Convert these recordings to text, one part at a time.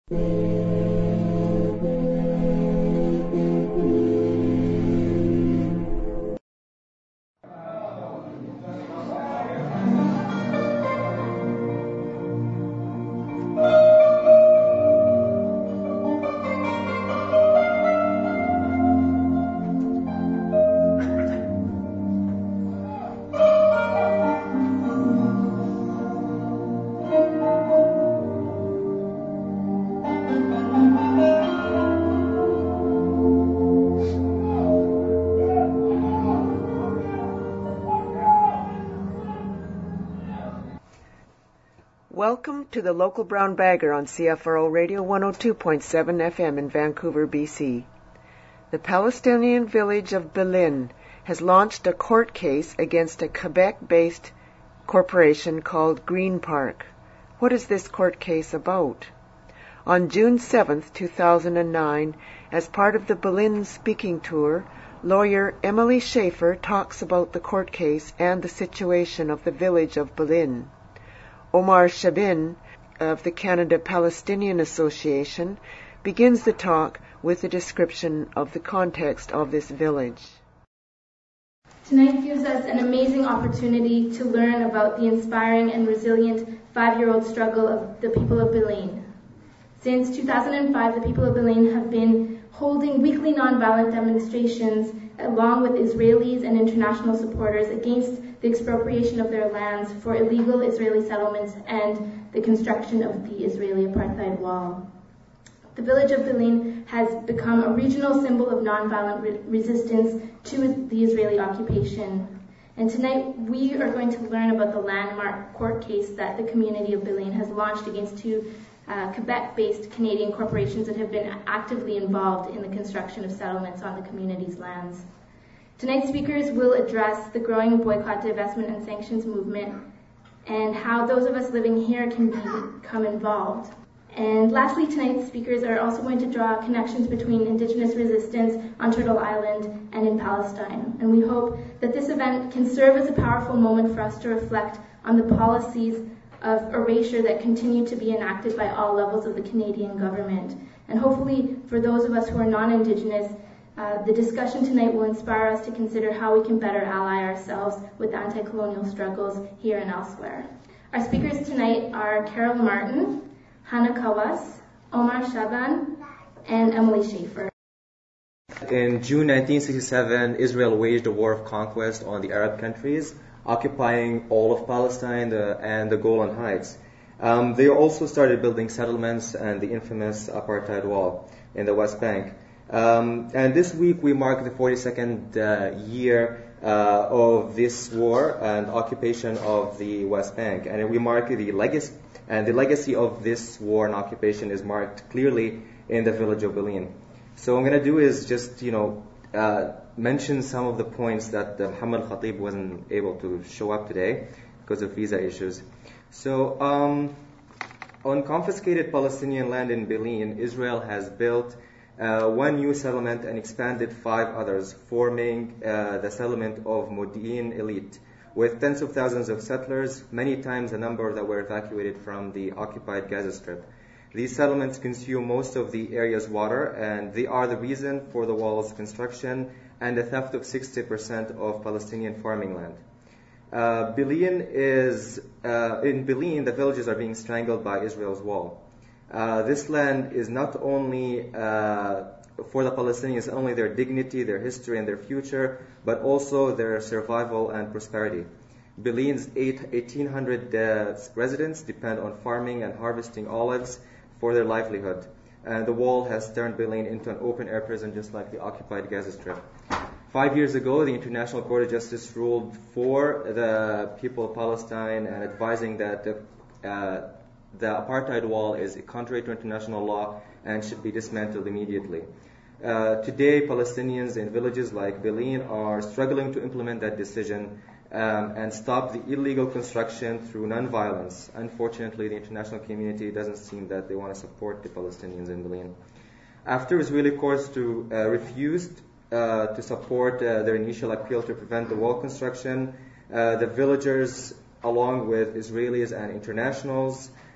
Welcome to the Local Brown Bagger on CFRO Radio 102.7 FM in Vancouver, BC. The Palestinian village of Belin has launched a court case against a Quebec-based corporation called Green Park. What is this court case about? On June 7, 2009, as part of the Belin speaking tour, lawyer Emily Schaefer talks about the court case and the situation of the village of Belin. Omar Shabin of the Canada Palestinian Association begins the talk with a description of the context of this village. Tonight gives us an amazing opportunity to learn about the inspiring and resilient 5-year-old struggle of the people of Belin. Since 2005, the people of Belin have been holding weekly nonviolent demonstrations along with Israelis and international supporters against the expropriation of their lands for illegal Israeli settlements and the construction of the Israeli apartheid wall. The village of Belin has become a regional symbol of nonviolent resistance to the Israeli occupation. And tonight we are going to learn about the landmark court case that the community of Belin has launched against two Quebec-based Canadian corporations that have been actively involved in the construction of settlements on the community's lands. Tonight's speakers will address the growing boycott, divestment, and sanctions movement and how those of us living here can become involved. And lastly, tonight's speakers are also going to draw connections between Indigenous resistance on Turtle Island and in Palestine. And we hope that this event can serve as a powerful moment for us to reflect on the policies of erasure that continue to be enacted by all levels of the Canadian government. And hopefully, for those of us who are non-Indigenous, the discussion tonight will inspire us to consider how we can better ally ourselves with anti-colonial struggles here and elsewhere. Our speakers tonight are Carol Martin, Hannah Kawas, Omar Shaban, and Emily Schaefer. In June 1967, Israel waged a war of conquest on the Arab countries, occupying all of Palestine and the Golan Heights. They also started building settlements and the infamous apartheid wall in the West Bank. And this week we mark the 42nd year of this war and occupation of the West Bank. And we mark the legacy, and the legacy of this war and occupation is marked clearly in the village of Belin. So what I'm going to do is just, mention some of the points that Muhammad Khatib wasn't able to show up today because of visa issues. So, on confiscated Palestinian land in Belin, Israel has built one new settlement and expanded 5 others, forming the settlement of Modi'in Elite, with tens of thousands of settlers, many times the number that were evacuated from the occupied Gaza Strip. These settlements consume most of the area's water, and they are the reason for the wall's construction and the theft of 60% of Palestinian farming land. In Belin, the villages are being strangled by Israel's wall. This land is not only for the Palestinians, only their dignity, their history, and their future, but also their survival and prosperity. Belin's 1,800 residents depend on farming and harvesting olives for their livelihood. And the wall has turned Belin into an open-air prison, just like the occupied Gaza Strip. 5 years ago, the International Court of Justice ruled for the people of Palestine and advising that the apartheid wall is contrary to international law and should be dismantled immediately. Today, Palestinians in villages like Belin are struggling to implement that decision and stop the illegal construction through nonviolence. Unfortunately, the international community doesn't seem that they want to support the Palestinians in Belin. After Israeli courts refused to support their initial appeal to prevent the wall construction, the villagers, along with Israelis and internationals,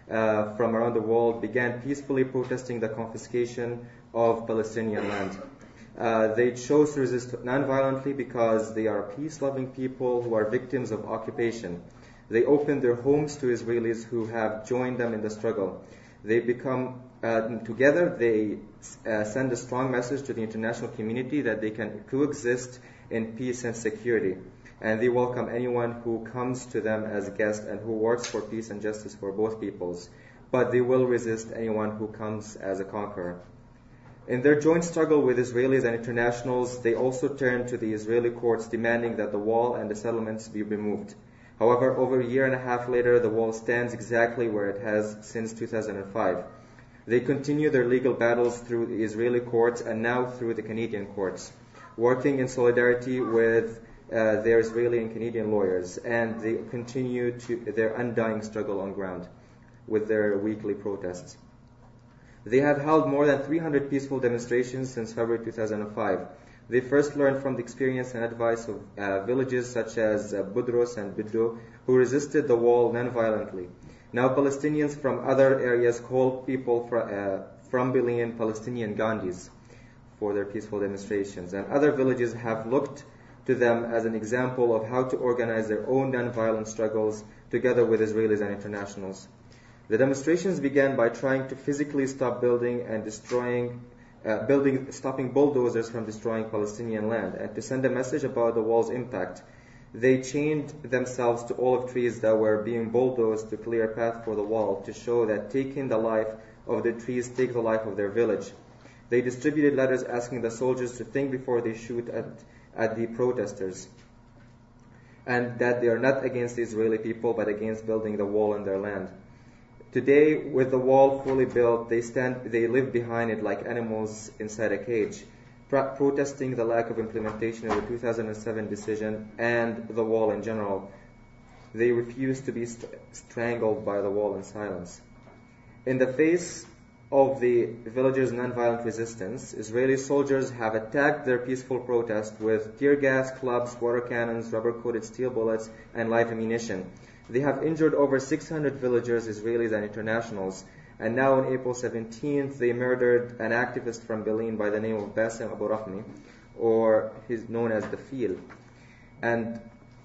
from around the world began peacefully protesting the confiscation of Palestinian land. They chose to resist non-violently because they are peace-loving people who are victims of occupation. They opened their homes to Israelis who have joined them in the struggle. They become together. They send a strong message to the international community that they can coexist in peace and security, and they welcome anyone who comes to them as a guest and who works for peace and justice for both peoples. But they will resist anyone who comes as a conqueror. In their joint struggle with Israelis and internationals, they also turned to the Israeli courts demanding that the wall and the settlements be removed. However, over a year and a half later, the wall stands exactly where it has since 2005. They continue their legal battles through the Israeli courts and now through the Canadian courts, working in solidarity with their Israeli and Canadian lawyers, and they continue their undying struggle on ground with their weekly protests. They have held more than 300 peaceful demonstrations since February 2005. They first learned from the experience and advice of villages such as Budros and Biddo, who resisted the wall non-violently. Now Palestinians from other areas call people from Bileen Palestinian Gandhis for their peaceful demonstrations, and other villages have looked to them as an example of how to organize their own non-violent struggles together with Israelis and internationals. The demonstrations began by trying to physically stop building and stopping bulldozers from destroying Palestinian land, and to send a message about the wall's impact. They chained themselves to olive trees that were being bulldozed to clear a path for the wall, to show that taking the life of the trees take the life of their village. They distributed letters asking the soldiers to think before they shoot at the protesters, and that they are not against the Israeli people but against building the wall in their land. Today, with the wall fully built, they live behind it like animals inside a cage, protesting the lack of implementation of the 2007 decision and the wall in general. They refuse to be strangled by the wall in silence. In the face of the villagers' nonviolent resistance, Israeli soldiers have attacked their peaceful protest with tear gas, clubs, water cannons, rubber-coated steel bullets, and live ammunition. They have injured over 600 villagers, Israelis and internationals, and now on April 17th, they murdered an activist from Bileen by the name of Bassem Abu Rahmi, or he's known as the Feel. And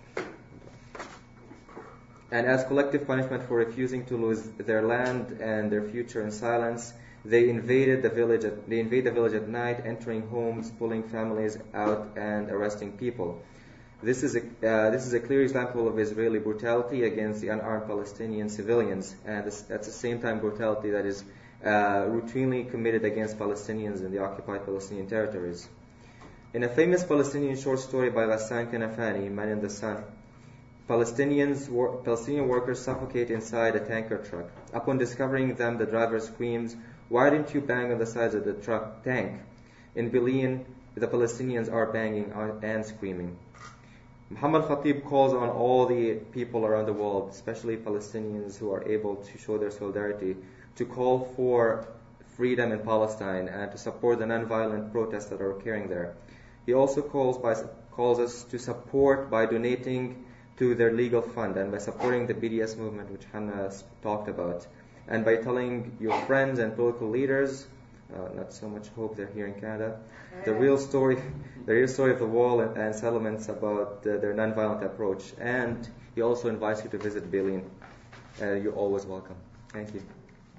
as collective punishment for refusing to lose their land and their future in silence, they invade the village at night, entering homes, pulling families out, and arresting people. This is a clear example of Israeli brutality against the unarmed Palestinian civilians, and at the same time brutality that is routinely committed against Palestinians in the occupied Palestinian territories. In a famous Palestinian short story by Ghassan Kanafani, Man in the Sun, Palestinian workers suffocate inside a tanker truck. Upon discovering them, the driver screams, "Why didn't you bang on the sides of the tank?" In Bileen, the Palestinians are banging and screaming. Muhammad Khatib calls on all the people around the world, especially Palestinians who are able to show their solidarity, to call for freedom in Palestine and to support the nonviolent protests that are occurring there. He also calls us to support by donating to their legal fund and by supporting the BDS movement, which Hannah talked about, and by telling your friends and political leaders, not so much hope they're here in Canada, the real story of the wall and settlements about their nonviolent approach. And he also invites you to visit Bileen. You're always welcome. Thank you.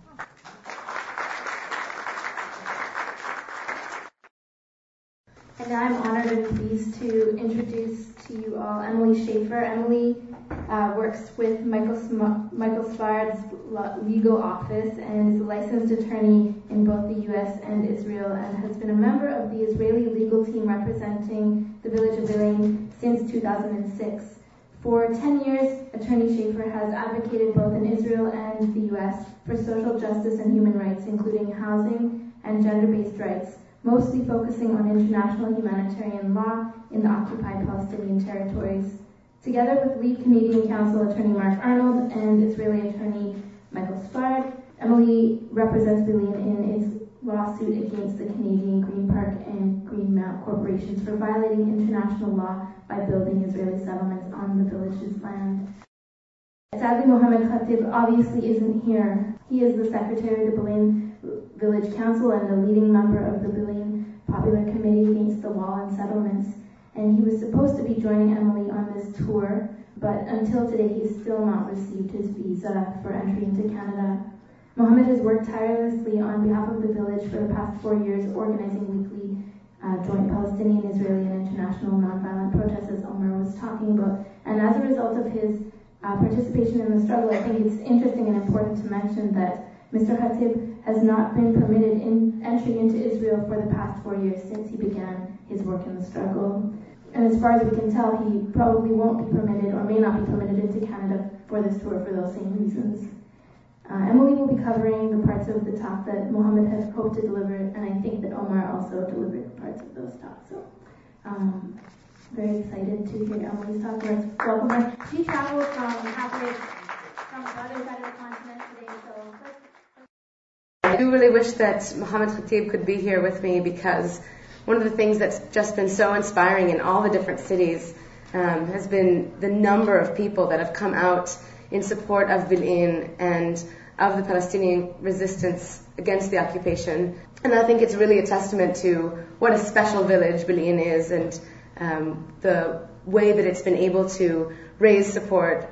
And I'm honored and pleased to introduce to you all Emily Schaefer. Emily works with Michael Svard's legal office and is a licensed attorney in both the U.S. and Israel, and has been a member of the Israeli legal team representing the village of Bileen since 2006. For 10 years, Attorney Schaefer has advocated both in Israel and the U.S. for social justice and human rights, including housing and gender-based rights, mostly focusing on international humanitarian law in the occupied Palestinian territories. Together with lead Canadian Counsel Attorney Mark Arnold and Israeli Attorney Michael Svard, Emily represents Bileen in its lawsuit against the Canadian Green Park and Greenmount corporations for violating international law by building Israeli settlements on the village's land. Sadly, Mohammed Khatib obviously isn't here He is the secretary of the Belen Village Council and a leading member of the Belen Popular Committee Against the Wall and Settlements. And he was supposed to be joining Emily on this tour, but until today he's still not received his visa for entry into Canada. Mohammed has worked tirelessly on behalf of the village for the past 4 years, organizing weekly joint Palestinian, Israeli, and international nonviolent protests, as Omar was talking about. And as a result of his participation in the struggle, I think it's interesting and important to mention that Mr. Khatib has not been permitted entry into Israel for the past 4 years since he began his work in the struggle. And as far as we can tell, he probably won't be permitted or may not be permitted into Canada for this tour for those same reasons. Emily will be covering the parts of the talk that Mohammed has hoped to deliver, and I think that Omar also delivered parts of those talks. So, very excited to hear Emily's talk. Welcome her. She traveled from halfway from the other side of the continent today, so I do really wish that Mohammed Khatib could be here with me, because one of the things that's just been so inspiring in all the different cities has been the number of people that have come out in support of Bil'in and of the Palestinian resistance against the occupation. And I think it's really a testament to what a special village Bil'in is, and the way that it's been able to raise support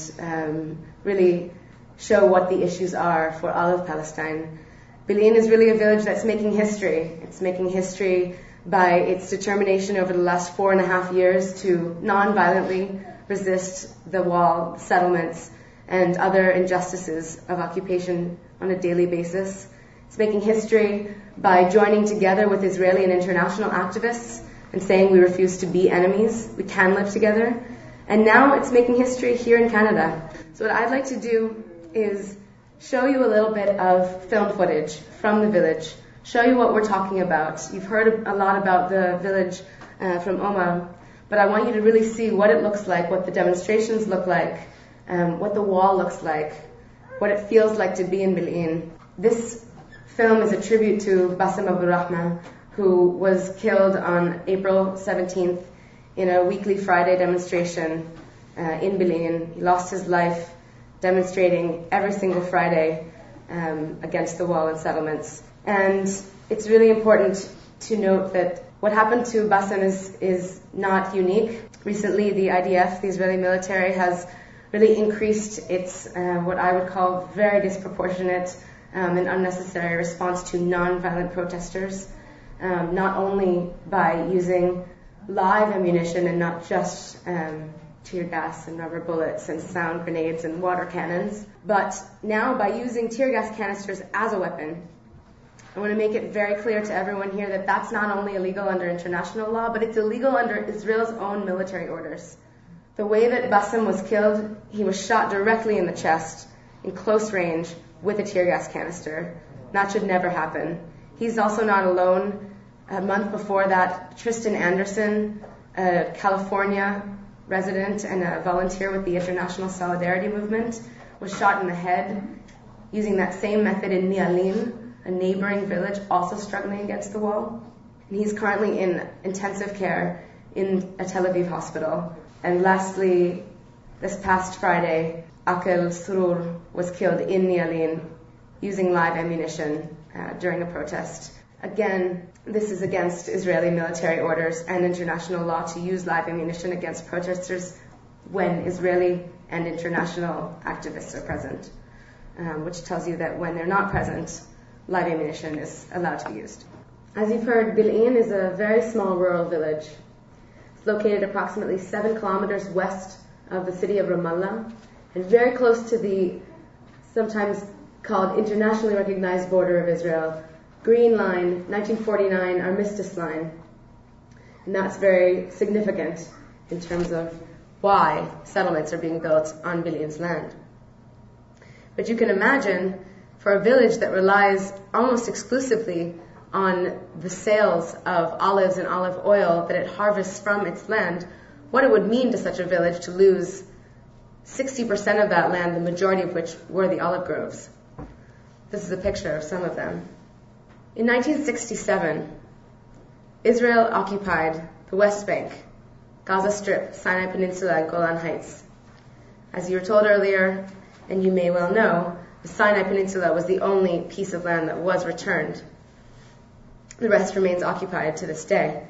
and really show what the issues are for all of Palestine. Bil'in is really a village that's making history. It's making history by its determination over the last 4.5 years to non-violently resist the wall, settlements, and other injustices of occupation on a daily basis. It's making history by joining together with Israeli and international activists and saying we refuse to be enemies, we can live together. And now it's making history here in Canada. So what I'd like to do is show you a little bit of film footage from the village, show you what we're talking about. You've heard a lot about the village from Omar, but I want you to really see what it looks like, what the demonstrations look like, what the wall looks like, what it feels like to be in Bil'in. This film is a tribute to Bassem Abdulrahman, who was killed on April 17th in a weekly Friday demonstration in Bil'in. He lost his life demonstrating every single Friday against the wall and settlements. And it's really important to note that what happened to Bassem is not unique. Recently, the IDF, the Israeli military, has really increased its what I would call very disproportionate and unnecessary response to non-violent protesters, not only by using live ammunition and not just tear gas and rubber bullets and sound grenades and water cannons, but now by using tear gas canisters as a weapon. I want to make it very clear to everyone here that that's not only illegal under international law, but it's illegal under Israel's own military orders. The way that Bassem was killed, he was shot directly in the chest, in close range, with a tear gas canister. That should never happen. He's also not alone. A month before that, Tristan Anderson, a California resident and a volunteer with the International Solidarity Movement, was shot in the head using that same method in Nialin, a neighboring village also struggling against the wall. And he's currently in intensive care in a Tel Aviv hospital. And lastly, this past Friday, Akel Surur was killed in Nialin using live ammunition during a protest. Again, this is against Israeli military orders and international law to use live ammunition against protesters when Israeli and international activists are present, which tells you that when they're not present, live ammunition is allowed to be used. As you've heard, Bil'in is a very small rural village. It's located approximately 7 kilometers west of the city of Ramallah and very close to the sometimes called internationally recognized border of Israel, Green Line, 1949 Armistice Line. And that's very significant in terms of why settlements are being built on Bil'in's land. But you can imagine, for a village that relies almost exclusively on the sales of olives and olive oil that it harvests from its land, what it would mean to such a village to lose 60% of that land, the majority of which were the olive groves. This is a picture of some of them. In 1967, Israel occupied the West Bank, Gaza Strip, Sinai Peninsula, and Golan Heights. As you were told earlier, and you may well know, The Sinai Peninsula was the only piece of land that was returned. The rest remains occupied to this day.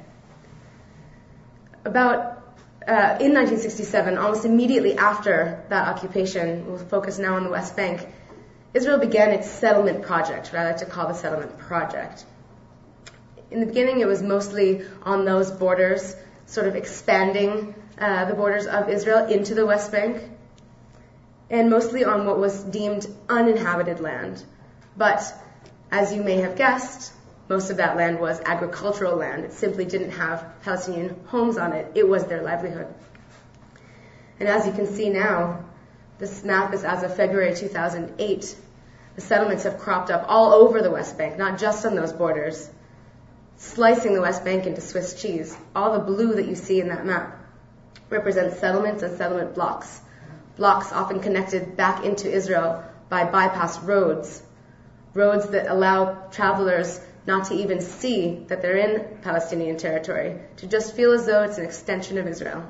In 1967, almost immediately after that occupation, we'll focus now on the West Bank, Israel began its settlement project, what I like to call the settlement project. In the beginning, it was mostly on those borders, sort of expanding the borders of Israel into the West Bank, and mostly on what was deemed uninhabited land. But, as you may have guessed, most of that land was agricultural land. It simply didn't have Palestinian homes on it. It was their livelihood. And as you can see now, this map is as of February 2008. The settlements have cropped up all over the West Bank, not just on those borders, slicing the West Bank into Swiss cheese. All the blue that you see in that map represents settlements and settlement blocks. Blocks often connected back into Israel by bypass roads. Roads that allow travelers not to even see that they're in Palestinian territory, to just feel as though it's an extension of Israel.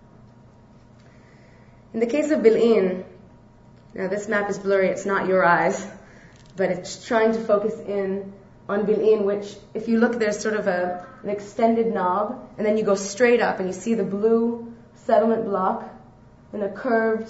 In the case of Bil'in, now this map is blurry, it's not your eyes, but it's trying to focus in on Bil'in, which, if you look, there's sort of an extended knob, and then you go straight up and you see the blue settlement block and a curved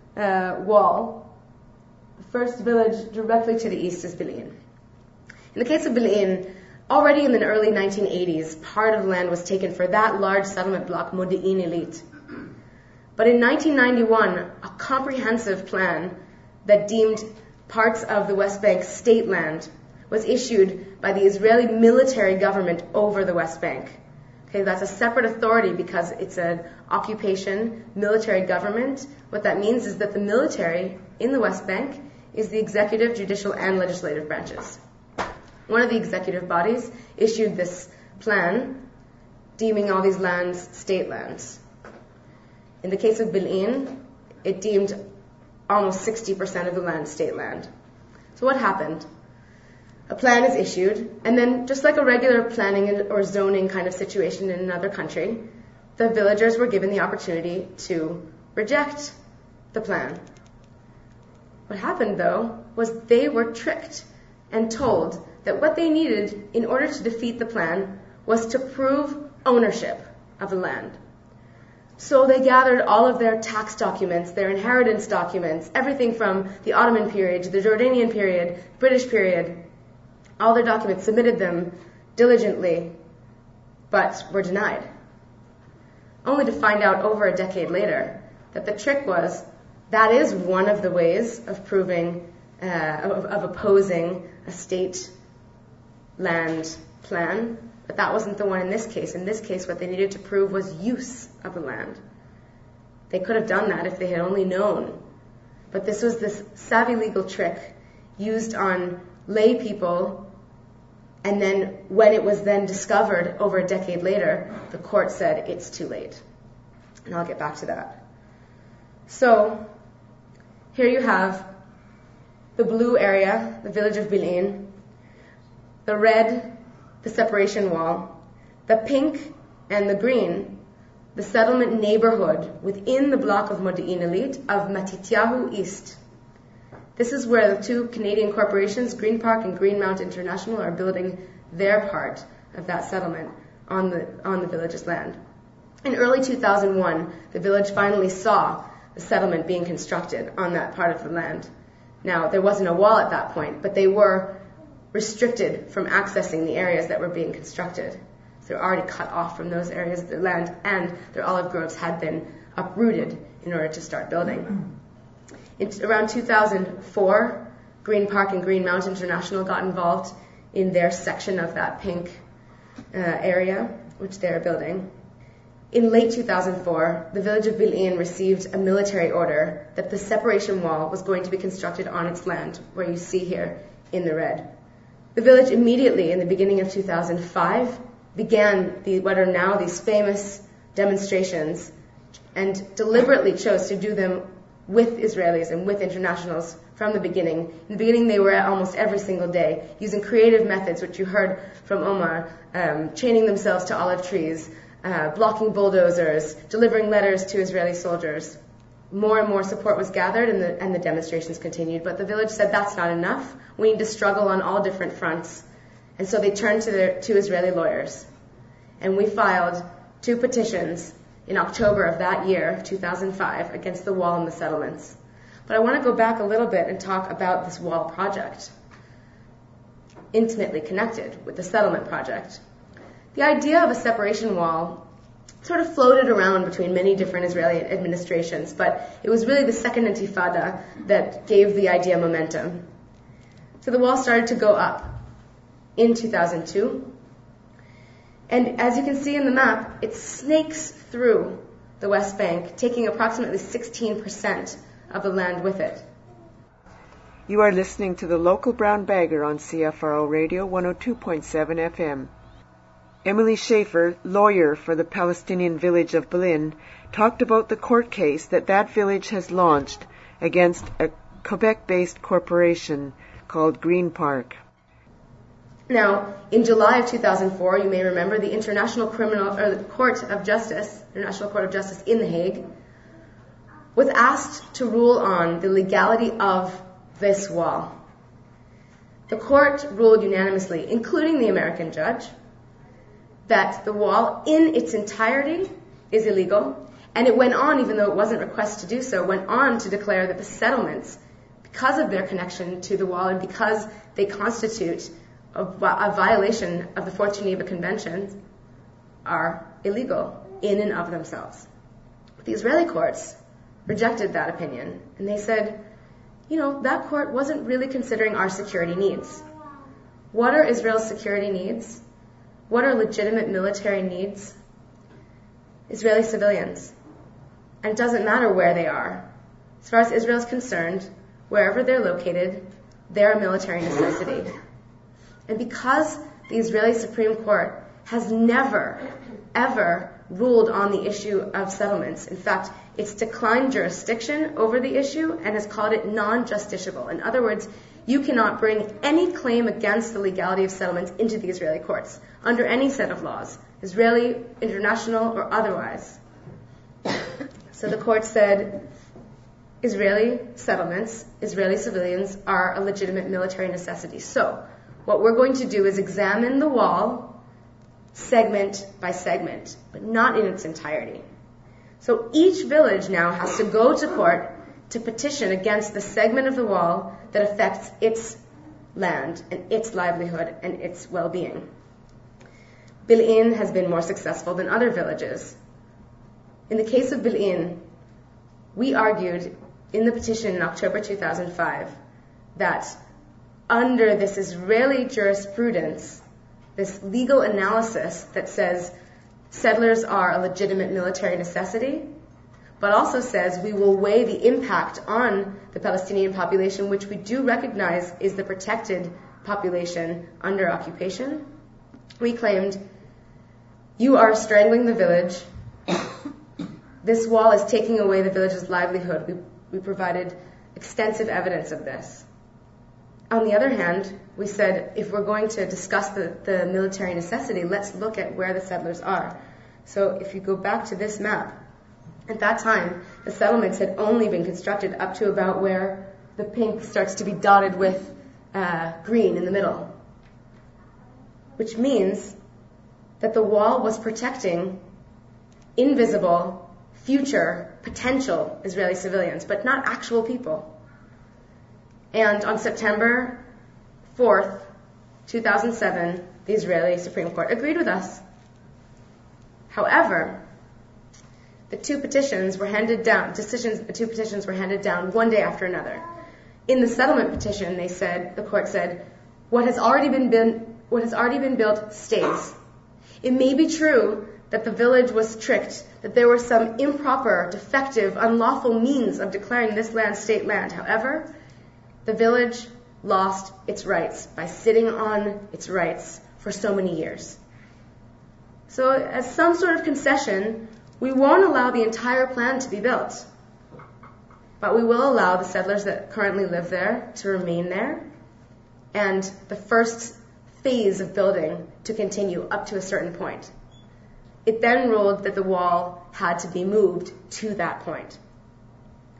wall. The first village directly to the east is Bil'in. In the case of Bil'in, already in the early 1980s, part of the land was taken for that large settlement block, Modi'in Ilit. But in 1991, a comprehensive plan that deemed parts of the West Bank state land was issued by the Israeli military government over the West Bank. Okay, that's a separate authority because it's an occupation, military government. What that means is that the military in the West Bank is the executive, judicial, and legislative branches. One of the executive bodies issued this plan deeming all these lands state lands. In the case of Bil'in, it deemed almost 60% of the land state land. So what happened? A plan is issued, and then just like a regular planning or zoning kind of situation in another country, the villagers were given the opportunity to reject the plan. What happened, though, was they were tricked and told that what they needed in order to defeat the plan was to prove ownership of the land. So they gathered all of their tax documents, their inheritance documents, everything from the Ottoman period to the Jordanian period, British period, all their documents, submitted them diligently, but were denied. Only to find out over a decade later that the trick was that is one of the ways of proving, of opposing a state land plan, but that wasn't the one in this case. In this case, what they needed to prove was use of the land. They could have done that if they had only known. But this was this savvy legal trick used on lay people, and then when it was then discovered over a decade later, the court said it's too late. And I'll get back to that. So, here you have the blue area, the village of Bil'in, the red, the separation wall, the pink and the green, the settlement neighborhood within the block of Modi'in Ilit of Matityahu East. This is where the two Canadian corporations, Green Park and Greenmount International, are building their part of that settlement on the village's land. In early 2001, the village finally saw the settlement being constructed on that part of the land. Now, there wasn't a wall at that point, but they were restricted from accessing the areas that were being constructed. So they're already cut off from those areas of the land, and their olive groves had been uprooted in order to start building. Around 2004, Green Park and Greenmount International got involved in their section of that pink area, which they're building. In late 2004, the village of Bil'in received a military order that the separation wall was going to be constructed on its land, where you see here in the red. The village immediately, in the beginning of 2005, began what are now these famous demonstrations, and deliberately chose to do them with Israelis and with internationals from the beginning. In the beginning, they were almost every single day, using creative methods, which you heard from Omar, chaining themselves to olive trees, blocking bulldozers, delivering letters to Israeli soldiers. more and more support was gathered, and the demonstrations continued. But the village said that's not enough. We need to struggle on all different fronts. And so they turned to Israeli lawyers. And we filed 2 petitions in October of that year, 2005, against the wall and the settlements. But I want to go back a little bit and talk about this wall project, intimately connected with the settlement project. The idea of a separation wall sort of floated around between many different Israeli administrations, but it was really the Second Intifada that gave the idea momentum. So the wall started to go up in 2002. And as you can see in the map, it snakes through the West Bank, taking approximately 16% of the land with it. You are listening to the Local Brown Bagger on CFRO Radio 102.7 FM. Emily Schaefer, lawyer for the Palestinian village of Belin, talked about the court case that village has launched against a Quebec-based corporation called Green Park. Now, in July of 2004, you may remember the International Court of Justice in The Hague, was asked to rule on the legality of this wall. The court ruled unanimously, including the American judge, that the wall in its entirety is illegal, and it went on, even though it wasn't requested to do so, went on to declare that the settlements, because of their connection to the wall and because they constitute a violation of the 4th Geneva Convention, are illegal in and of themselves. But the Israeli courts rejected that opinion, and they said, that court wasn't really considering our security needs. What are Israel's security needs? What are legitimate military needs? Israeli civilians. And it doesn't matter where they are. As far as Israel is concerned, wherever they're located, they're a military necessity. And because the Israeli Supreme Court has never, ever ruled on the issue of settlements, in fact, it's declined jurisdiction over the issue and has called it non-justiciable. In other words, you cannot bring any claim against the legality of settlements into the Israeli courts under any set of laws, Israeli, international, or otherwise. So the court said Israeli settlements, Israeli civilians are a legitimate military necessity. So what we're going to do is examine the wall segment by segment, but not in its entirety. So each village now has to go to court to petition against the segment of the wall that affects its land and its livelihood and its well-being. Bil'in has been more successful than other villages. In the case of Bil'in, we argued in the petition in October 2005 that under this Israeli jurisprudence, this legal analysis that says settlers are a legitimate military necessity, but also says we will weigh the impact on the Palestinian population, which we do recognize is the protected population under occupation. We claimed, you are strangling the village. This wall is taking away the village's livelihood. We provided extensive evidence of this. On the other hand, we said, if we're going to discuss the military necessity, let's look at where the settlers are. So if you go back to this map, at that time, the settlements had only been constructed up to about where the pink starts to be dotted with green in the middle, which means that the wall was protecting invisible, future, potential Israeli civilians, but not actual people. And on September 4th, 2007, the Israeli Supreme Court agreed with us. However, the two petitions were handed down one day after another. In the settlement petition, the court said, what has already been built stays. It may be true that the village was tricked, that there were some improper, defective, unlawful means of declaring this land state land. However, the village lost its rights by sitting on its rights for so many years. So as some sort of concession, we won't allow the entire plan to be built, but we will allow the settlers that currently live there to remain there, and the first phase of building to continue up to a certain point. It then ruled that the wall had to be moved to that point.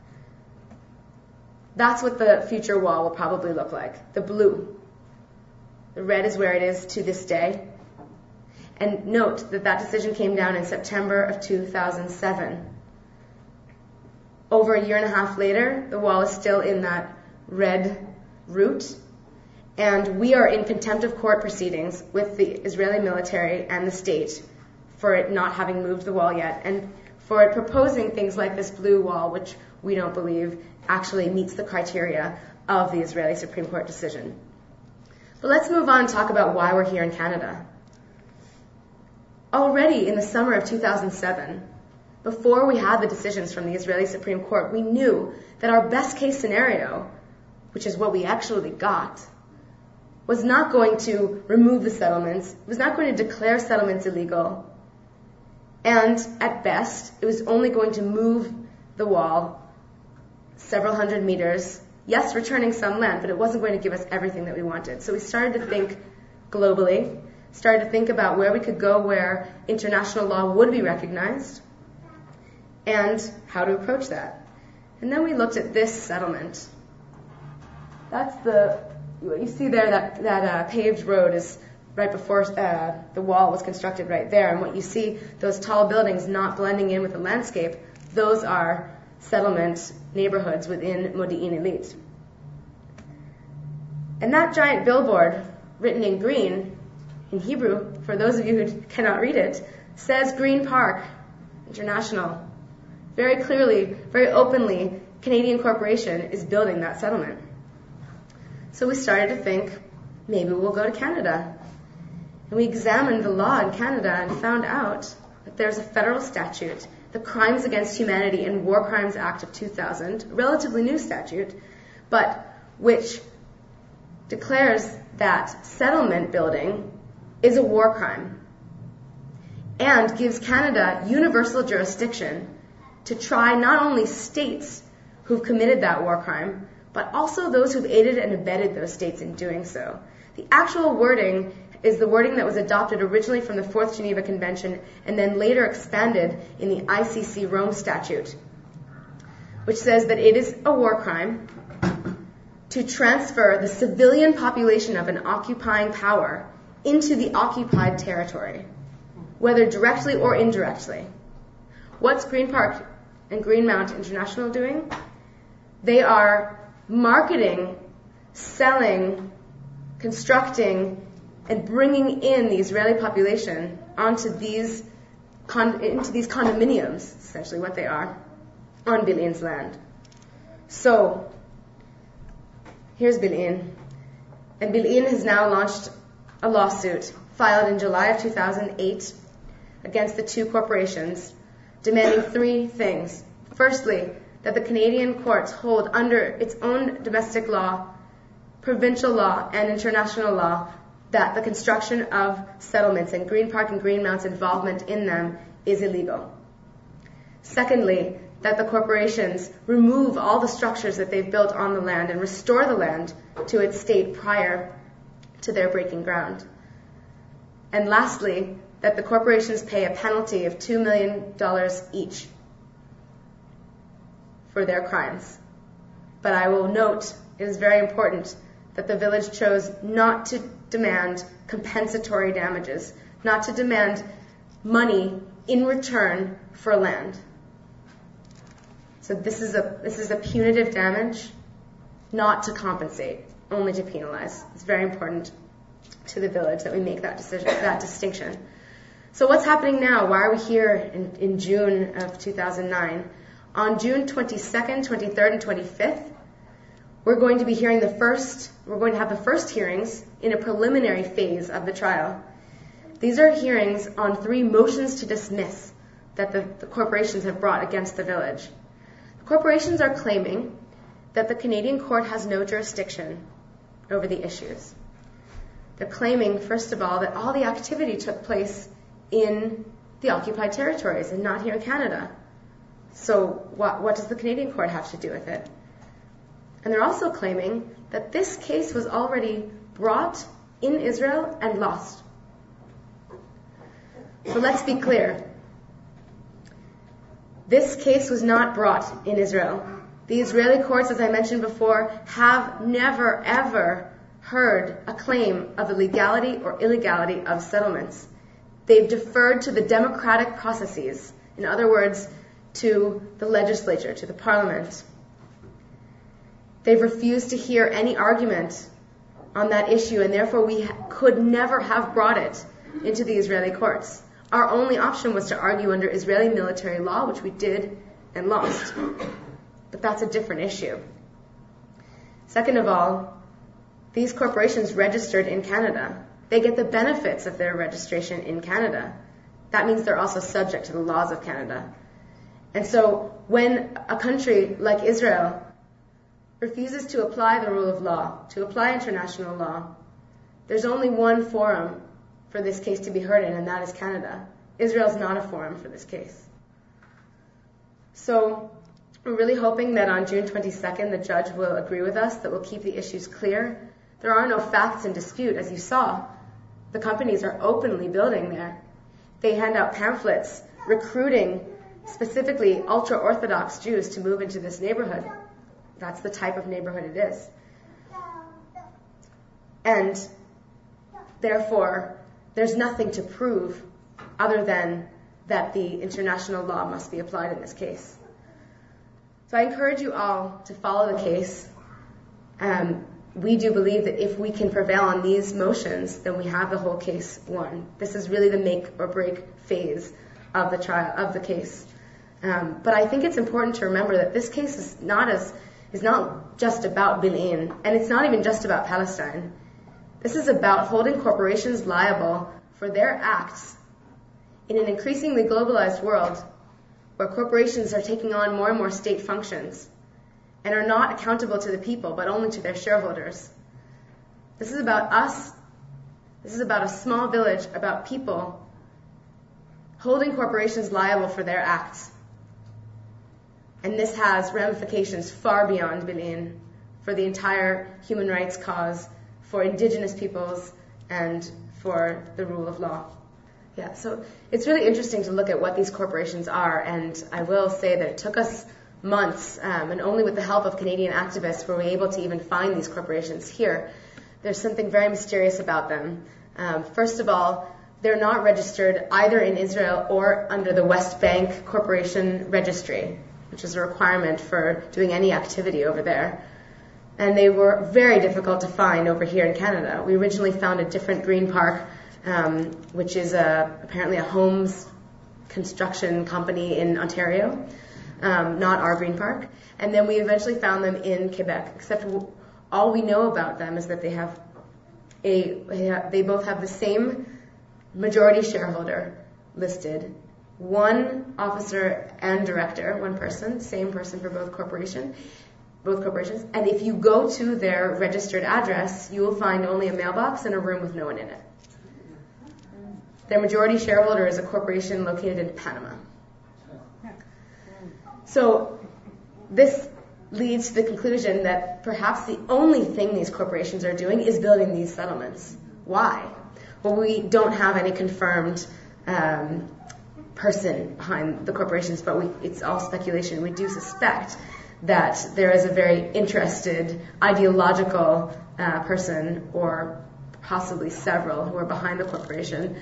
That's what the future wall will probably look like, the blue. The red is where it is to this day. And note that that decision came down in September of 2007. Over a year and a half later, the wall is still in that red route. And we are in contempt of court proceedings with the Israeli military and the state for it not having moved the wall yet, and for it proposing things like this blue wall, which we don't believe actually meets the criteria of the Israeli Supreme Court decision. But let's move on and talk about why we're here in Canada. Already in the summer of 2007, before we had the decisions from the Israeli Supreme Court, we knew that our best case scenario, which is what we actually got, was not going to remove the settlements, was not going to declare settlements illegal, and at best, it was only going to move the wall several hundred meters, yes, returning some land, but it wasn't going to give us everything that we wanted. So we started to think globally, started to think about where we could go where international law would be recognized, and how to approach that. And then we looked at this settlement. That's what you see there, that paved road is right before the wall was constructed right there. And what you see, those tall buildings not blending in with the landscape, those are settlement neighborhoods within Modi'in Illit. And that giant billboard, written in green, in Hebrew, for those of you who cannot read it, says Green Park International. Very clearly, very openly, Canadian Corporation is building that settlement. So we started to think, maybe we'll go to Canada. And we examined the law in Canada and found out that there's a federal statute, the Crimes Against Humanity and War Crimes Act of 2000, a relatively new statute, but which declares that settlement building is a war crime and gives Canada universal jurisdiction to try not only states who've committed that war crime, but also those who've aided and abetted those states in doing so. The actual wording is the wording that was adopted originally from the Fourth Geneva Convention and then later expanded in the ICC Rome Statute, which says that it is a war crime to transfer the civilian population of an occupying power into the occupied territory, whether directly or indirectly. What's Green Park and Greenmount International doing? They are marketing, selling, constructing, and bringing in the Israeli population into these condominiums, essentially what they are, on Bilin's land. So, here's Bilin. And Bilin has now launched a lawsuit filed in July of 2008 against the two corporations, demanding three things. Firstly, that the Canadian courts hold under its own domestic law, provincial law, and international law that the construction of settlements and Green Park and Greenmount's involvement in them is illegal. Secondly, that the corporations remove all the structures that they've built on the land and restore the land to its state prior to their breaking ground. And lastly, that the corporations pay a penalty of $2 million each for their crimes. But I will note, it is very important that the village chose not to demand compensatory damages, not to demand money in return for land. So this is a punitive damage, not to compensate, only to penalize. It's very important to the village that we make that decision, that distinction. So what's happening now? Why are we here in June of 2009? On June 22nd, 23rd, and 25th, we're going to have the first hearings in a preliminary phase of the trial. These are hearings on 3 motions to dismiss that the corporations have brought against the village. The corporations are claiming that the Canadian court has no jurisdiction over the issues. They're claiming, first of all, that all the activity took place in the occupied territories and not here in Canada. So what does the Canadian court have to do with it? And they're also claiming that this case was already brought in Israel and lost. So let's be clear. This case was not brought in Israel. The Israeli courts, as I mentioned before, have never, ever heard a claim of the legality or illegality of settlements. They've deferred to the democratic processes, in other words, to the legislature, to the parliament. They've refused to hear any argument on that issue, and therefore we could never have brought it into the Israeli courts. Our only option was to argue under Israeli military law, which we did and lost. But that's a different issue. Second of all, these corporations registered in Canada. They get the benefits of their registration in Canada. That means they're also subject to the laws of Canada. And so when a country like Israel refuses to apply the rule of law, to apply international law, there's only one forum for this case to be heard in, and that is Canada. Israel's not a forum for this case. So we're really hoping that on June 22nd, the judge will agree with us, that we'll keep the issues clear. There are no facts in dispute, as you saw. The companies are openly building there. They hand out pamphlets recruiting specifically ultra-Orthodox Jews to move into this neighborhood. That's the type of neighborhood it is. And therefore, there's nothing to prove other than that the international law must be applied in this case. So I encourage you all to follow the case. We do believe that if we can prevail on these motions, then we have the whole case won. This is really the make or break phase of the trial, of the case. But I think it's important to remember that this case is not just about Bil'in, and it's not even just about Palestine. This is about holding corporations liable for their acts in an increasingly globalized world where corporations are taking on more and more state functions and are not accountable to the people, but only to their shareholders. This is about us. This is about a small village, about people holding corporations liable for their acts. And this has ramifications far beyond Bil'in, for the entire human rights cause, for indigenous peoples, and for the rule of law. Yeah, so it's really interesting to look at what these corporations are, and I will say that it took us months, and only with the help of Canadian activists were we able to even find these corporations here. There's something very mysterious about them. First of all, they're not registered either in Israel or under the West Bank Corporation Registry, which is a requirement for doing any activity over there. And they were very difficult to find over here in Canada. We originally found a different green park, which is apparently a homes construction company in Ontario, not our green park. And then we eventually found them in Quebec, except all we know about them is that they both have the same majority shareholder listed, one officer and director, one person, same person for both corporations. And if you go to their registered address, you will find only a mailbox and a room with no one in it. Their majority shareholder is a corporation located in Panama. So this leads to the conclusion that perhaps the only thing these corporations are doing is building these settlements. Why? Well, we don't have any confirmed person behind the corporations, but it's all speculation. We do suspect that there is a very interested ideological person, or possibly several, who are behind the corporations,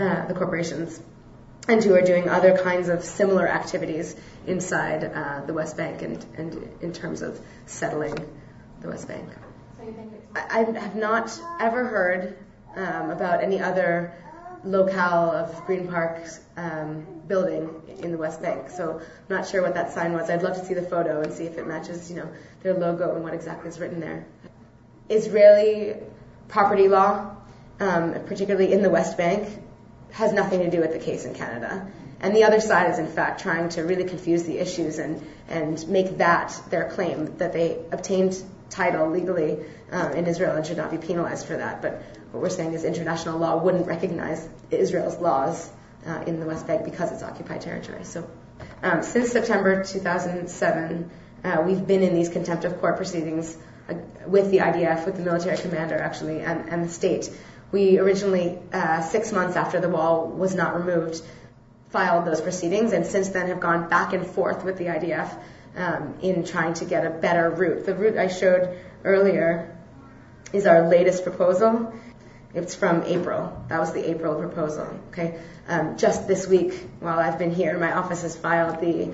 and who are doing other kinds of similar activities inside the West Bank and in terms of settling the West Bank. I have not ever heard about any other locale of Green Park's building in the West Bank, so I'm not sure what that sign was. I'd love to see the photo and see if it matches, their logo and what exactly is written there. Israeli property law, particularly in the West Bank, has nothing to do with the case in Canada. And the other side is, in fact, trying to really confuse the issues and make that their claim, that they obtained title legally in Israel and should not be penalized for that. But what we're saying is international law wouldn't recognize Israel's laws in the West Bank because it's occupied territory. So since September 2007, we've been in these contempt of court proceedings with the IDF, with the military commander, actually, and the state. We originally, 6 months after the wall was not removed, filed those proceedings, and since then have gone back and forth with the IDF in trying to get a better route. The route I showed earlier is our latest proposal. It's from April. That was the April proposal. Okay. Just this week, while I've been here, my office has filed the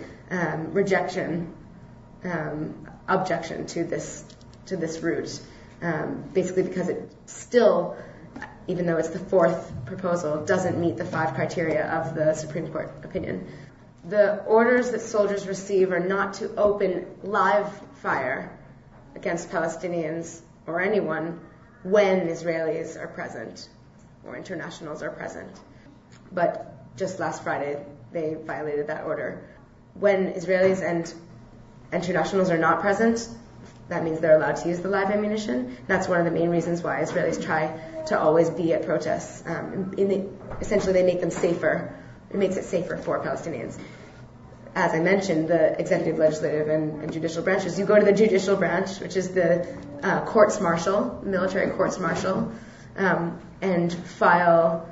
objection to this route, basically because it still, even though it's the fourth proposal, doesn't meet the 5 criteria of the Supreme Court opinion. The orders that soldiers receive are not to open live fire against Palestinians or anyone when Israelis are present or internationals are present. But just last Friday, they violated that order. When Israelis and internationals are not present, that means they're allowed to use the live ammunition. That's one of the main reasons why Israelis try to always be at protests. Essentially, they make them safer. It makes it safer for Palestinians. As I mentioned, the executive, legislative, and judicial branches. You go to the judicial branch, which is the courts martial, military courts martial, and file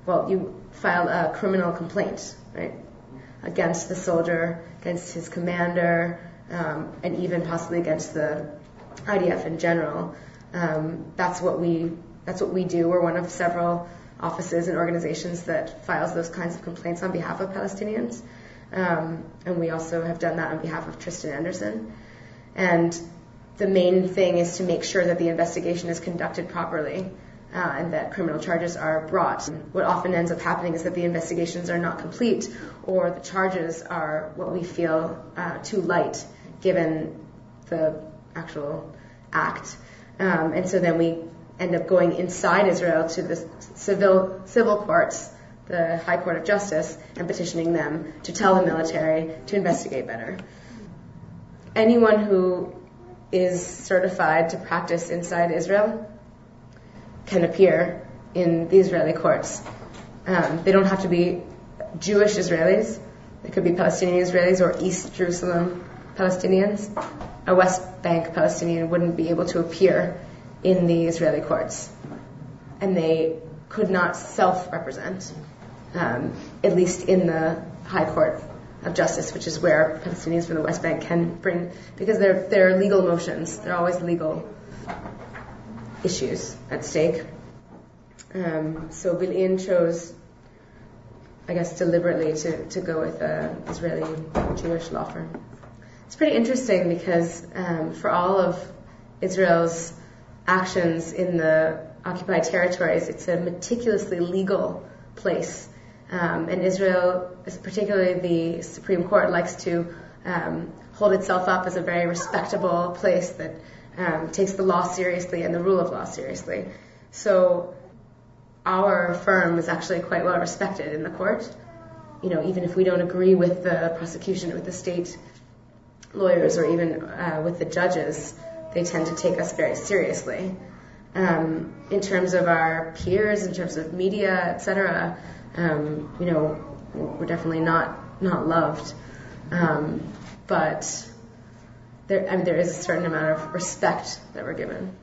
a criminal complaint, right, against the soldier, against his commander, and even possibly against the IDF in general. That's what we do. We're one of several offices and organizations that files those kinds of complaints on behalf of Palestinians. And we also have done that on behalf of Tristan Anderson. And the main thing is to make sure that the investigation is conducted properly and that criminal charges are brought. What often ends up happening is that the investigations are not complete or the charges are what we feel too light given the actual act. And so then we end up going inside Israel to the civil courts, the High Court of Justice, and petitioning them to tell the military to investigate better. Anyone who is certified to practice inside Israel can appear in the Israeli courts. They don't have to be Jewish Israelis. They could be Palestinian Israelis or East Jerusalem Palestinians. A West Bank Palestinian wouldn't be able to appear in the Israeli courts. And they could not self-represent, at least in the High Court of Justice, which is where Palestinians from the West Bank can bring, because they're legal motions. They're always legal issues at stake. So Bil'in chose, I guess, deliberately to go with an Israeli Jewish law firm. It's pretty interesting because for all of Israel's actions in the occupied territories, it's a meticulously legal place. And Israel, particularly the Supreme Court, likes to hold itself up as a very respectable place that takes the law seriously and the rule of law seriously. So our firm is actually quite well respected in the court. You know, even if we don't agree with the prosecution, with the state lawyers, or even with the judges, they tend to take us very seriously. In terms of our peers, in terms of media, etc., you know, we're definitely not loved. But there is a certain amount of respect that we're given.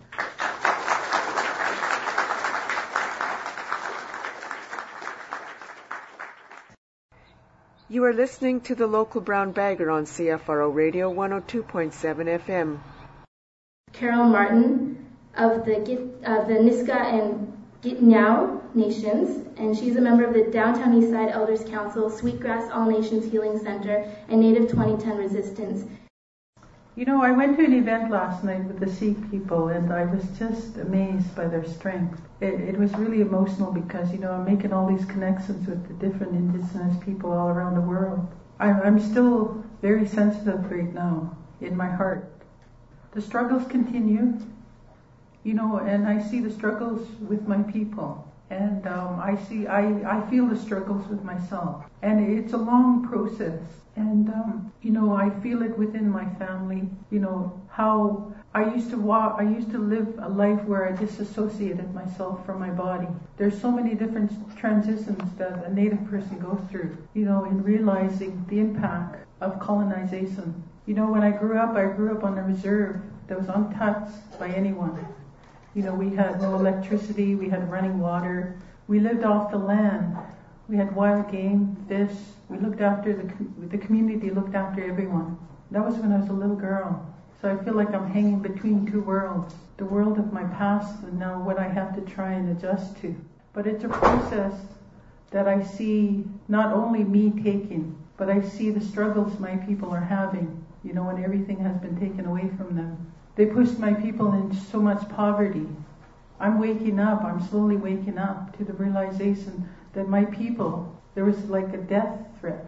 You are listening to the Local Brown Bagger on CFRO Radio 102.7 FM. Carol Martin of the Niska and Gitnao Nations, and she's a member of the Downtown Eastside Elders Council, Sweetgrass All Nations Healing Center, and Native 2010 Resistance. You know, I went to an event last night with the Sikh people, and I was just amazed by their strength. It was really emotional because, you know, I'm making all these connections with the different indigenous people all around the world. I'm still very sensitive right now in my heart. The struggles continue, you know, and I see the struggles with my people. And I feel the struggles with myself. And it's a long process. And, you know, I feel it within my family, you know, how I used to live a life where I disassociated myself from my body. There's so many different transitions that a Native person goes through, you know, in realizing the impact of colonization. You know, when I grew up on a reserve that was untouched by anyone. You know, we had no electricity, we had running water, we lived off the land, we had wild game, fish, we looked after the community looked after everyone. That was when I was a little girl. So I feel like I'm hanging between two worlds. The world of my past and now what I have to try and adjust to. But it's a process that I see not only me taking, but I see the struggles my people are having, when everything has been taken away from them. They pushed my people into so much poverty. I'm waking up, I'm slowly waking up to the realization that my people, there was like a death threat,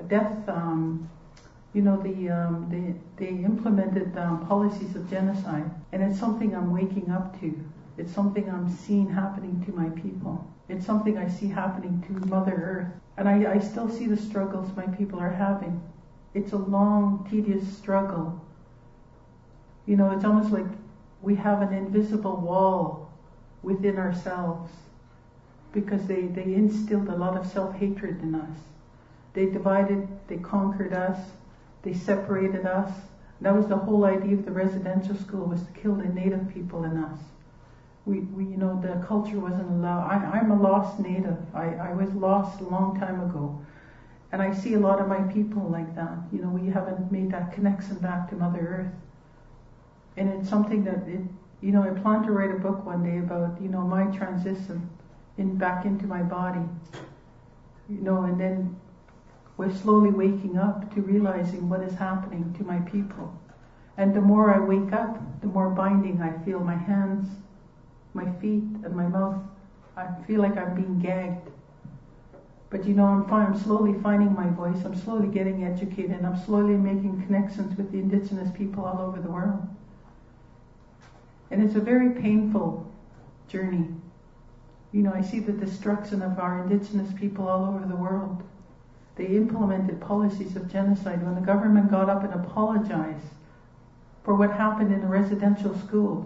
they implemented policies of genocide, and it's something I'm waking up to. It's something I'm seeing happening to my people. It's something I see happening to Mother Earth. And I still see the struggles my people are having. It's a long, tedious struggle. It's almost like we have an invisible wall within ourselves because they instilled a lot of self-hatred in us. They divided, they conquered us, they separated us. That was the whole idea of the residential school, was to kill the native people in us. The culture wasn't allowed. I'm a lost native. I was lost a long time ago. And I see a lot of my people like that. We haven't made that connection back to Mother Earth. And it's something that, I plan to write a book one day about, my transition back into my body. And then we're slowly waking up to realizing what is happening to my people. And the more I wake up, the more binding I feel. My hands, my feet, and my mouth, I feel like I'm being gagged. But I'm slowly finding my voice. I'm slowly getting educated. I'm slowly making connections with the indigenous people all over the world. And it's a very painful journey. I see the destruction of our indigenous people all over the world. They implemented policies of genocide. When the government got up and apologized for what happened in the residential schools,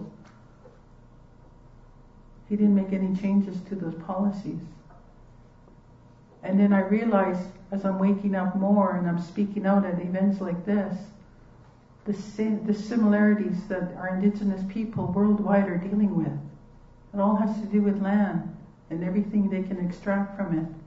he didn't make any changes to those policies. And then I realized, as I'm waking up more and I'm speaking out at events like this, the similarities that our indigenous people worldwide are dealing with. It all has to do with land and everything they can extract from it.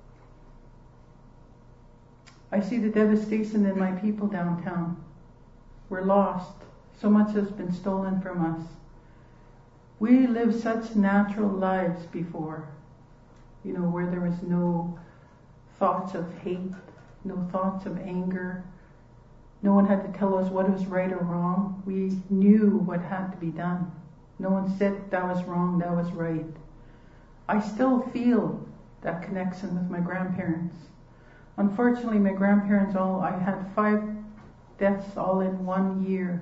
I see the devastation in my people downtown. We're lost. So much has been stolen from us. We lived such natural lives before, where there was no thoughts of hate, no thoughts of anger. No one had to tell us what was right or wrong. We knew what had to be done. No one said that was wrong, that was right. I still feel that connection with my grandparents. Unfortunately, my grandparents I had 5 deaths all in 1 year.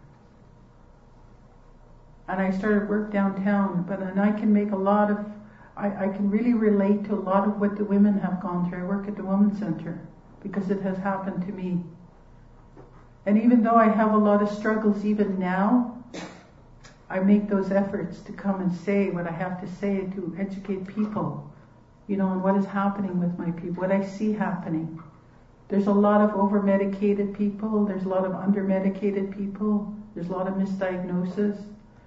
And I started work downtown, and I can make I can really relate to a lot of what the women have gone through. I work at the Women's Center because it has happened to me. And even though I have a lot of struggles even now, I make those efforts to come and say what I have to say to educate people, on what is happening with my people, what I see happening. There's a lot of over-medicated people, there's a lot of under-medicated people, there's a lot of misdiagnosis.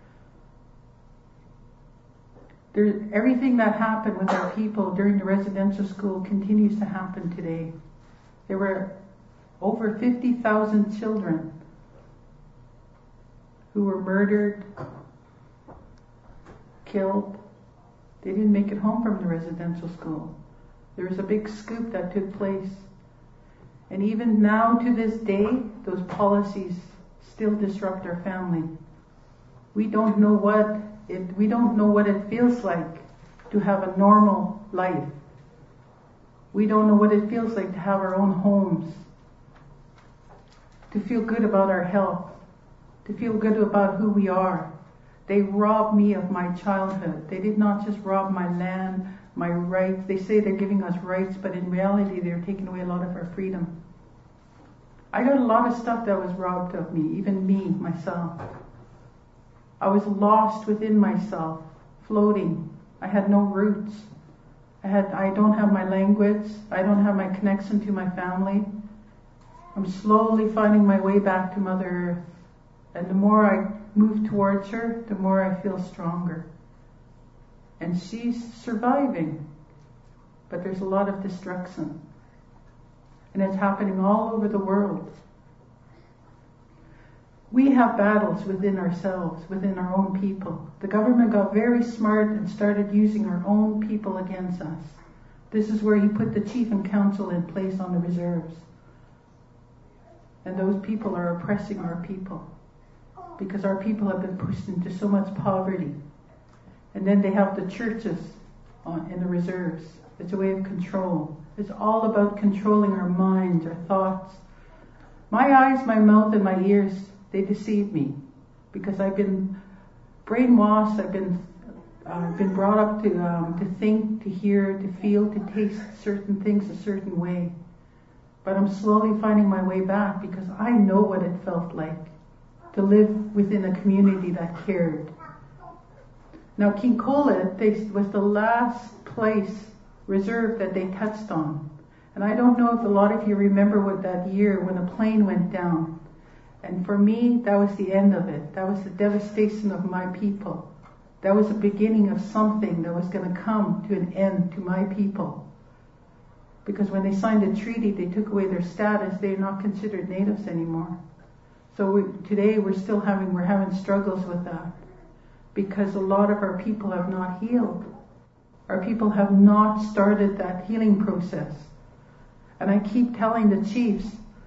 Everything that happened with our people during the residential school continues to happen today. There were over 50,000 children who were murdered, killed. They didn't make it home from the residential school. There was a big scoop that took place. And even now to this day, those policies still disrupt our family. We don't know what it feels like to have a normal life. We don't know what it feels like to have our own homes, to feel good about our health, to feel good about who we are. They robbed me of my childhood. They did not just rob my land, my rights. They say they're giving us rights, but in reality they're taking away a lot of our freedom. I got a lot of stuff that was robbed of me, even me, myself. I was lost within myself, floating. I had no roots. I don't have my language. I don't have my connection to my family. I'm slowly finding my way back to Mother Earth. And the more I move towards her, the more I feel stronger. And she's surviving. But there's a lot of destruction. And it's happening all over the world. We have battles within ourselves, within our own people. The government got very smart and started using our own people against us. This is where he put the chief and council in place on the reserves. And those people are oppressing our people because our people have been pushed into so much poverty. And then they have the churches in the reserves. It's a way of control. It's all about controlling our minds, our thoughts. My eyes, my mouth, and my ears, they deceive me because I've been brainwashed. I've been brought up to think, to hear, to feel, to taste certain things a certain way. But I'm slowly finding my way back because I know what it felt like to live within a community that cared. Now, King Kolet was the last place reserve that they touched on. And I don't know if a lot of you remember what that year when a plane went down. And for me, that was the end of it. That was the devastation of my people. That was the beginning of something that was going to come to an end to my people. Because when they signed the treaty, they took away their status. They're not considered natives anymore. So today we're having struggles with that. Because a lot of our people have not healed. Our people have not started that healing process. And I keep telling the chiefs,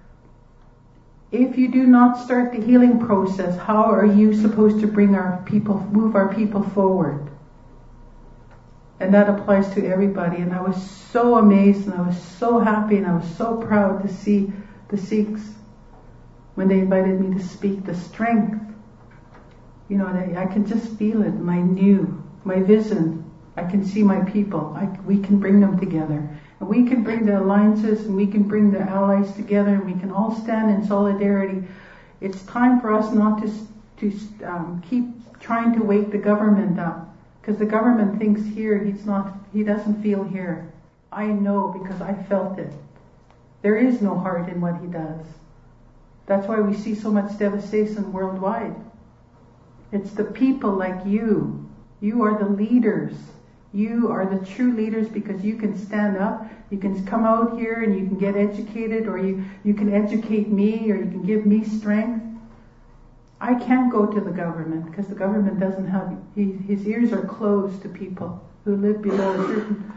if you do not start the healing process, how are you supposed to move our people forward? And that applies to everybody. And I was so amazed and I was so happy and I was so proud to see the Sikhs when they invited me to speak, the strength. You know, I can just feel it, my vision. I can see my people. We can bring them together. And we can bring the alliances and we can bring the allies together and we can all stand in solidarity. It's time for us not to keep trying to wake the government up. Because the government thinks here, he doesn't feel here. I know because I felt it. There is no heart in what he does. That's why we see so much devastation worldwide. It's the people like you. You are the leaders. You are the true leaders because you can stand up, you can come out here and you can get educated, or you can educate me, or you can give me strength. I can't go to the government because the government doesn't have, his ears are closed to people who live below a certain,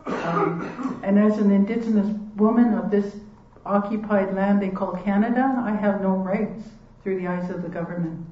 and as an Indigenous woman of this occupied land they call Canada, I have no rights through the eyes of the government.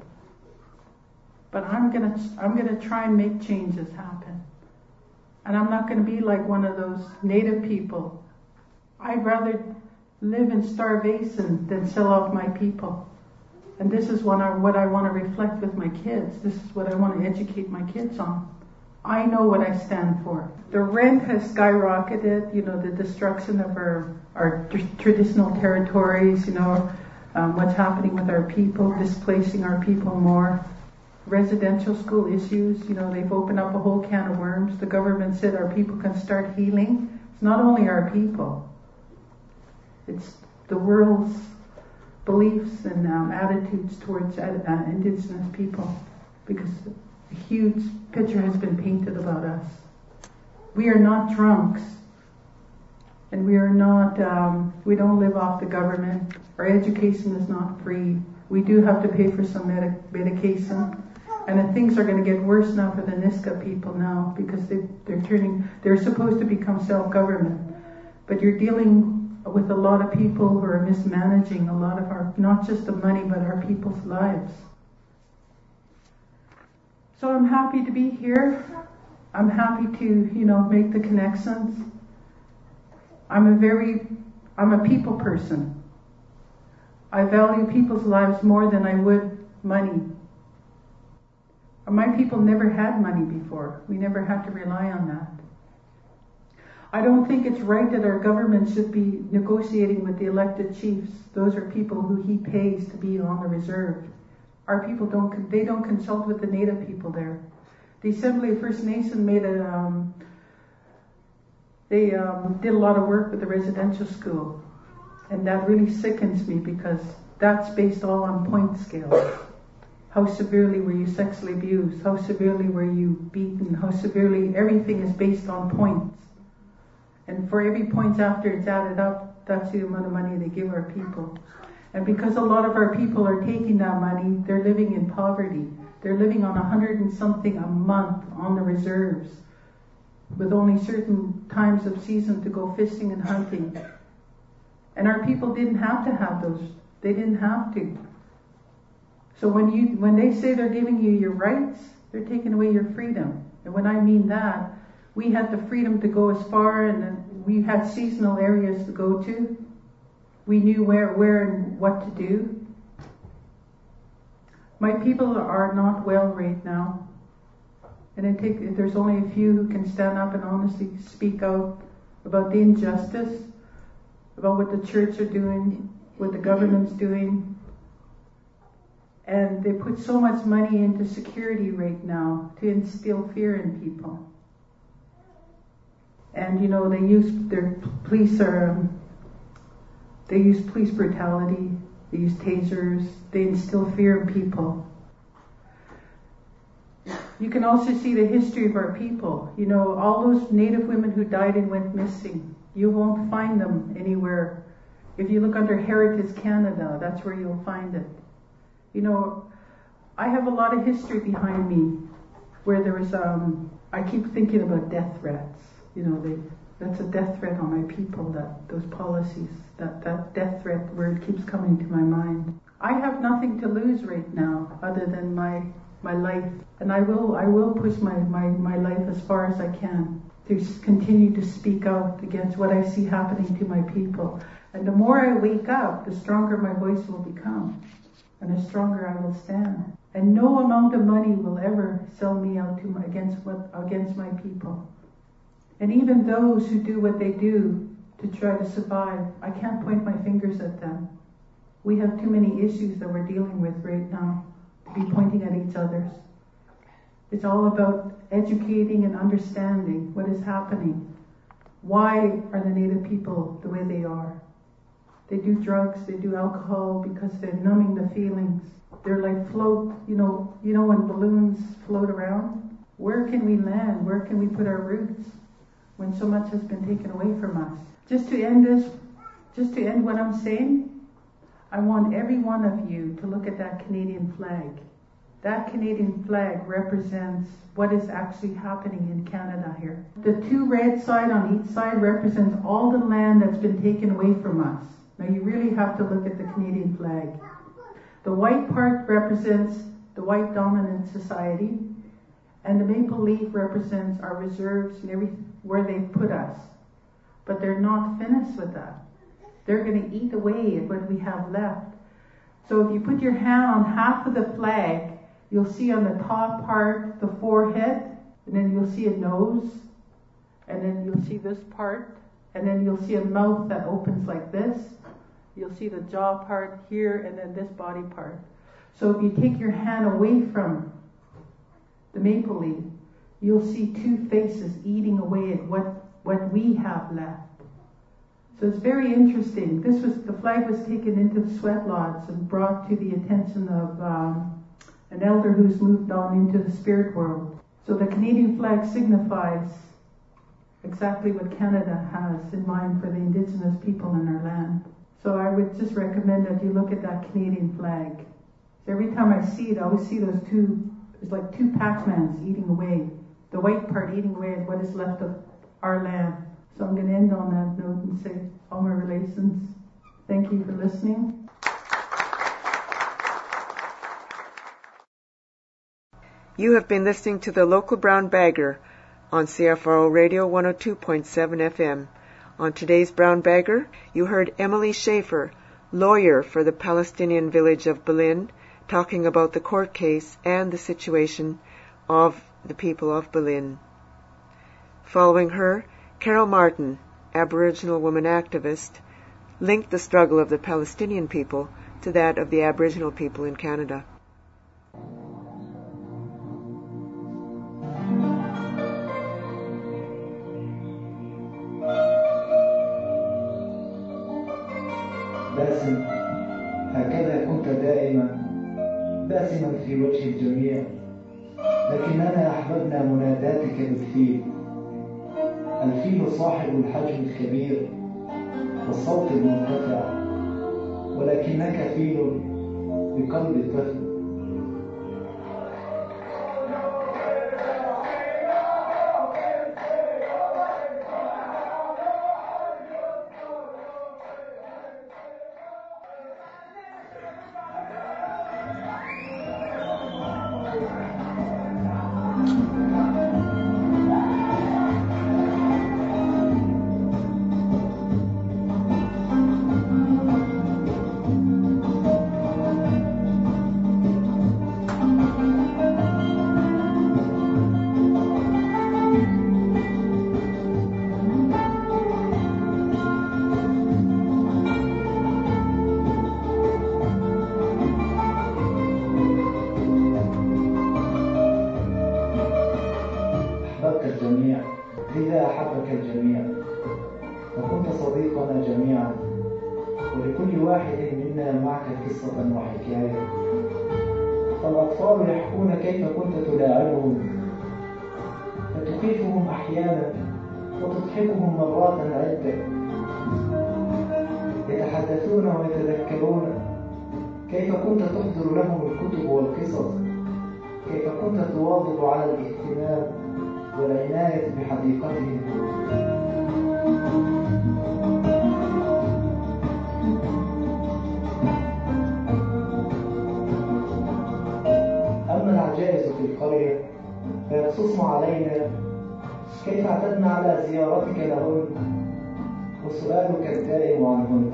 But I'm gonna try and make changes happen. And I'm not going to be like one of those native people. I'd rather live in starvation than sell off my people. And this is what I want to reflect with my kids. This is what I want to educate my kids on. I know what I stand for. The rent has skyrocketed, the destruction of our traditional territories, what's happening with our people, displacing our people more. Residential school issues, they've opened up a whole can of worms. The government said our people can start healing. It's not only our people. It's the world's beliefs and attitudes towards Indigenous people. Because a huge picture has been painted about us. We are not drunks. And we are not, we don't live off the government. Our education is not free. We do have to pay for some medication. And things are going to get worse now for the Niska people now because they're supposed to become self-government. But you're dealing with a lot of people who are mismanaging a lot of our, not just the money, but our people's lives. So I'm happy to be here. I'm happy to, make the connections. I'm a people person. I value people's lives more than I would money. My people never had money before. We never had to rely on that. I don't think it's right that our government should be negotiating with the elected chiefs. Those are people who he pays to be on the reserve. Our people don't consult with the native people there. The Assembly of First Nation made they did a lot of work with the residential school. And that really sickens me because that's based all on point scales. How severely were you sexually abused? How severely were you beaten? How severely, everything is based on points. And for every point after it's added up, that's the amount of money they give our people. And because a lot of our people are taking that money, they're living in poverty. They're living on 100 and something a month on the reserves, with only certain times of season to go fishing and hunting. And our people didn't have to have those. They didn't have to. So when they say they're giving you your rights, they're taking away your freedom. And when I mean that, we had the freedom to go as far, and we had seasonal areas to go to. We knew where and what to do. My people are not well right now. And there's only a few who can stand up and honestly speak out about the injustice, about what the church are doing, what the government's doing. And they put so much money into security right now to instill fear in people. And they use they use police brutality, they use tasers, they instill fear in people. You can also see the history of our people. All those Native women who died and went missing, you won't find them anywhere. If you look under Heritage Canada, that's where you'll find it. I have a lot of history behind me where there was, I keep thinking about death threats. That's a death threat on my people, those policies, that death threat word keeps coming to my mind. I have nothing to lose right now other than my life. And I will push my life as far as I can to continue to speak out against what I see happening to my people. And the more I wake up, the stronger my voice will become. And the stronger I will stand. And no amount of money will ever sell me out against my people. And even those who do what they do to try to survive, I can't point my fingers at them. We have too many issues that we're dealing with right now to be pointing at each other. It's all about educating and understanding what is happening. Why are the Native people the way they are? They do drugs, they do alcohol because they're numbing the feelings. They're like float, when balloons float around? Where can we land? Where can we put our roots when so much has been taken away from us? Just to end what I'm saying, I want every one of you to look at that Canadian flag. That Canadian flag represents what is actually happening in Canada here. The two red side on each side represents all the land that's been taken away from us. Now you really have to look at the Canadian flag. The white part represents the white dominant society, and the maple leaf represents our reserves and where they've put us. But they're not finished with that. They're going to eat away at what we have left. So if you put your hand on half of the flag, you'll see on the top part the forehead, and then you'll see a nose, and then you'll see this part, and then you'll see a mouth that opens like this. You'll see the jaw part here, and then this body part. So if you take your hand away from the maple leaf, you'll see two faces eating away at what we have left. So it's very interesting. The flag was taken into the sweat lodge and brought to the attention of an elder who's moved on into the spirit world. So the Canadian flag signifies exactly what Canada has in mind for the Indigenous people in our land. So I would just recommend that you look at that Canadian flag. So every time I see it, I always see those it's like two Pac-Mans eating away. The white part eating away at what is left of our land. So I'm going to end on that note and say, all my relations, thank you for listening. You have been listening to the Local Brown Bagger on CFRO Radio 102.7 FM. On today's Brown Bagger, you heard Emily Schaefer, lawyer for the Palestinian village of Belin, talking about the court case and the situation of the people of Belin. Following her, Carol Martin, Aboriginal woman activist, linked the struggle of the Palestinian people to that of the Aboriginal people in Canada. باسم هكذا كنت دائما باسما في وجه الجميع لكننا أحببنا مناداتك بالفيل الفيل صاحب الحجم الكبير والصوت المرتفع ولكنك فيل بقلب الطفل. الجميع لذا أحبك الجميع وكنت صديقنا جميعا، ولكل واحد منا معك قصة وحكاية. فالأطفال يحكون كيف كنت تلاعبهم فتخيفهم أحيانا وتضحكهم مرات عدة. يتحدثون ويتذكرون كيف كنت تحضر لهم الكتب والقصص، كيف كنت تواظب على الاهتمام والعناية بحديقتهم. أما العجائز في القرية فيقصصن علينا كيف اعتدنا على زيارتك لهن وسؤالك الدائم عنهن.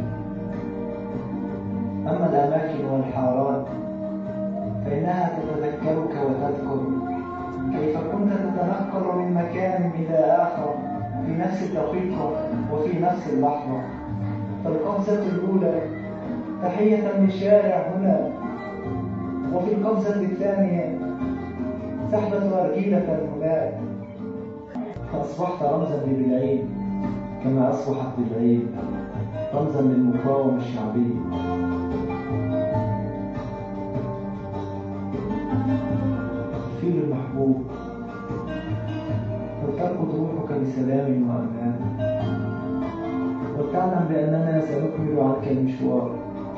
أما الأماكن والحارات فإنها تتذكرك وتذكر كيف كنت تتنقل من مكان إلى آخر في نفس الدقيقة وفي نفس اللحظة. فالقفزة الأولى تحية للشارع هنا، وفي القفزة الثانية سحبة أرجيلة هناك. فأصبحت رمزا لبلعيد كما أصبحت بلعيد رمزا للمقاومة الشعبية. الفيل المحبوب، ولتركض روحك بسلام وأمان، ولتعلم بأننا سنكمل عنك المشوار.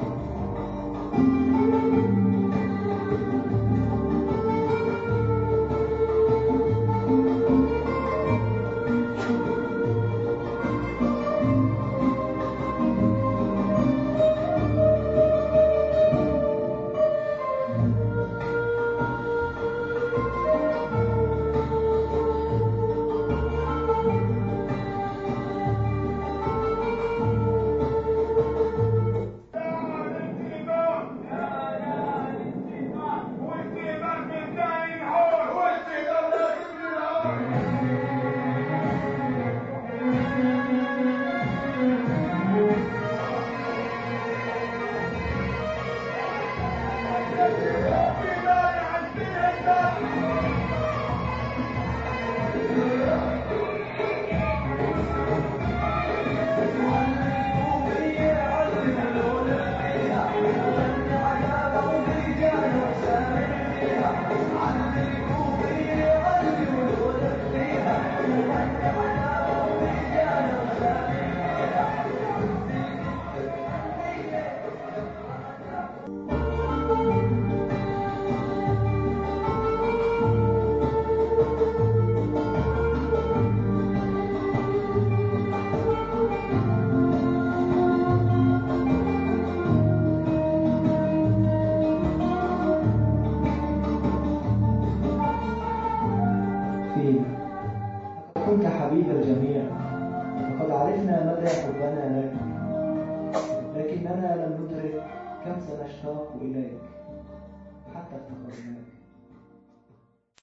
كنت حبيب الجميع وقد عرفنا مدى حبنا لك، لكننا لم ندرك كم سنشتاق إليك.